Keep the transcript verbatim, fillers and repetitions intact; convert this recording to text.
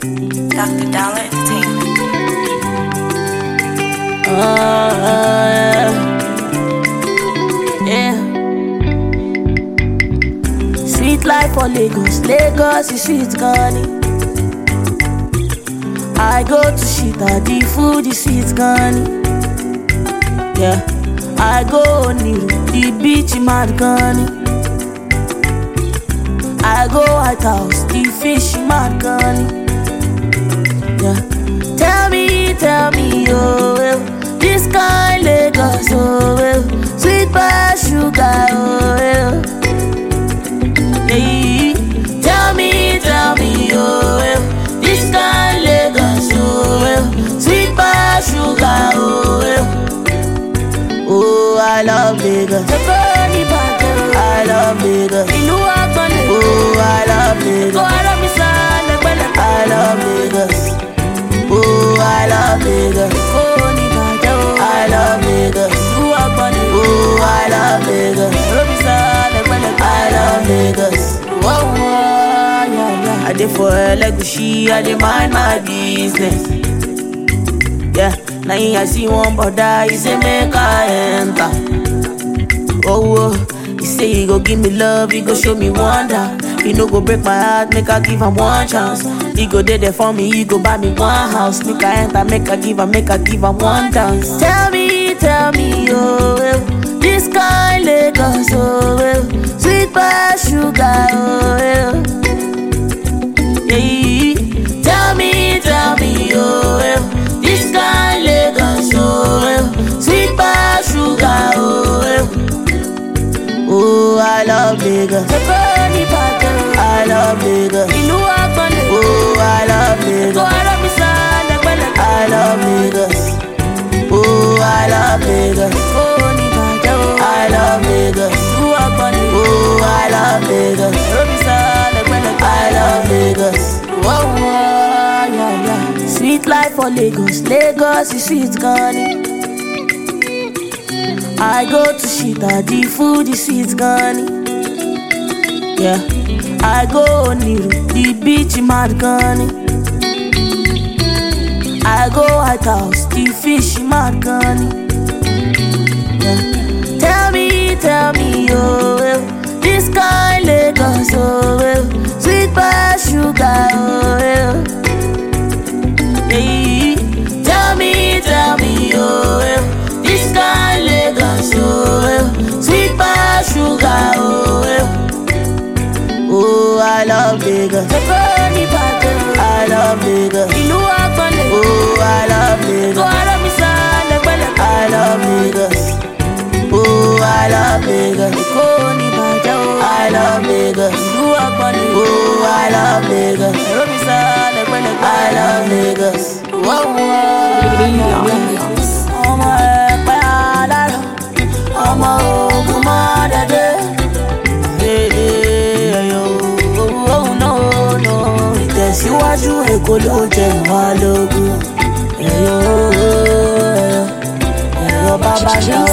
Doctor Dollar Entertainment. Uh, yeah. Sweet life for Lagos, Lagos is sweet, Ghani. I go to Shita, the food is sweet, Ghani. Yeah, I go Niru, the beach in mad, Ghani. I go White House, the fish in mad, Ghani. Yeah, tell me, tell me, oh well, this kind Lagos, oh well, sweet by sugar, oh well. Yeah, tell me, tell me, oh well, this kind Lagos, oh well, sweet by sugar, oh well. Oh, I love Lagos. I love Lagos. Oh, I love Lagos. I love Lagos. Oh, I love Lagos. I love Lagos. Oh, I love Lagos. I love Lagos. Whoa, yeah, yeah. I did for Legushi, I did mind my business. Yeah, now I see one brother, he say make I enter. Oh, oh, he say he go give me love, he go show me wonder. He no go break my heart, make I give him one chance. He go there, there for me, he go buy me one house. Make I enter, make I give him, make I give him one dance. Tell me, tell me, oh well, this kind Lagos, oh well, sweet by sugar, oh well. Yeah, tell me, tell me, oh well, this kind Lagos, oh well, sweet by sugar, oh well. Oh, I love Lagos. I love Lagos. Oh, I love Lagos. I love Lagos. Oh, I love Lagos. I love Lagos. Oh, I love Lagos. I love Lagos. Whoa, yeah, yeah. Sweet life for Lagos. Lagos is sweet, Ghani. I go to Shita, the food is sweet, Ghani. Yeah, I go Niru, the beach in mad, Ghani. I go White House, the fish in mad, Ghani. Yeah, tell me, tell me, oh well, this kind Lagos, oh well, sweet by sugar, oh well. Yeah, tell me, tell me, oh well, this kind Lagos, oh well, sweet by sugar, oh well. Oh, I love Lagos. I love Lagos. Oh, I love Lagos. I love Lagos. Oh, I love Lagos. I love Lagos. Oh, I love Lagos. I love Lagos. Whoa, síwájú Èkó ló jẹ wá lógún. Ẹ̀yọ́ ẹ̀yọ́ bàbá ṣá